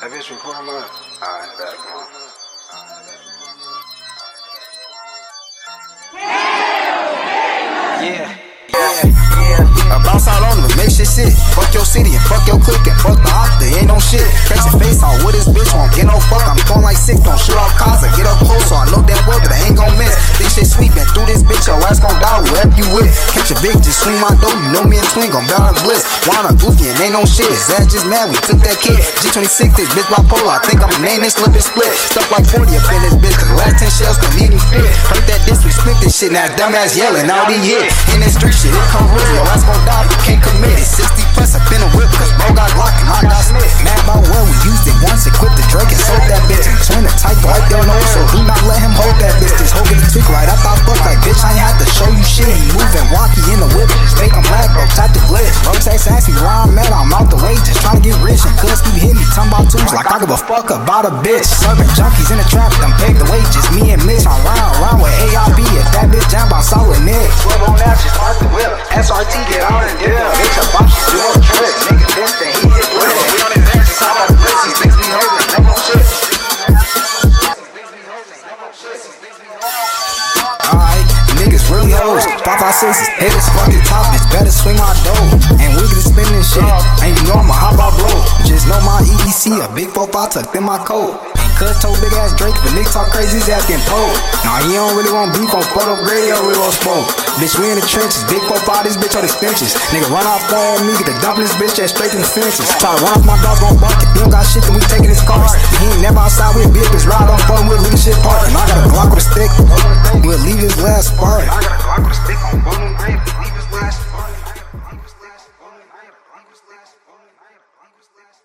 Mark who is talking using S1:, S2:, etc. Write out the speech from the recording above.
S1: That bitch recording my. Alright, back on.
S2: Bounce out on him and make shit sit. Fuck your city and fuck your clique and fuck the op, they ain't no shit. Catch your face on with this bitch, won't get no fuck. I'm going like sick, don't shoot off cars. I get up close, so I know damn well that I ain't gon' miss. This shit sweeping through this bitch, your ass gon' die whoever you with. Catch a big, just swing my dough, you know me and Twin gon' bout a bliss. Wanna goofy and ain't no shit, his ass just mad, we took that kid. G26, this bitch bipolar, I think I'm a name, this slip is split. Stuff like 40 up in this bitch, cause the last 10 shells gon' need me fit. Hurt that disc, we split this shit, now dumbass yelling, all these hit. In that street shit, it come real, your ass gon' die, you can't commit it. 60 plus up in a whip, cause bro got Glock and I got Smith. Mad about well, we used it once, it quit the Drake and sold that bitch. Twin the tight right there, no, so do not let him hold that bitch. This hoe get the tweak right, I thought fuck like bitch, I ain't had to show you shit. He moving walkie in the whip, make him laugh, bro, type the glitch. Bro, ask me where I'm at, I'm out the way, just trying to get rich. And cuz keep hitting me, talking about twos, like I give a fuck about a bitch. Serving junkies in the trap, them paved the way, just me and Mitch. I'm round with ARB, if that bitch jam, I'm solid Nick. 12 on that, just park the whip, SRT get out and dip. Bitch, a bop, she do a trip, nigga, this thing, he hit with it. We on his ass, just how about the blitz, these niggas be holding, they gon' shit. Alright, niggas really hoes. 556s, haters fucking top, bitch, better swing my dough. And we can spin this shit, and you know I'ma hop out blow. Just know my EDC, a big 4-5 tucked in my coat. Cuz told big ass Drake, but niggas talk crazy, his ass getting pulled. Nah, he don't really want beef on photo radio, we gon' smoke. Bitch, we in the trenches, big 4-5, this bitch on extensions. Nigga run off on me, get the dump this bitch ass straight to the fences. Try to run off my dog, gon' bark. If he don't got shit, then we taking his cars. He ain't never outside with a bitch, bitch ride on phone, we'll leave the shit park. And I got a Glock with a stick, we'll leave his last spark. I got a Glock with a stick on bone and grave, leave his last spark.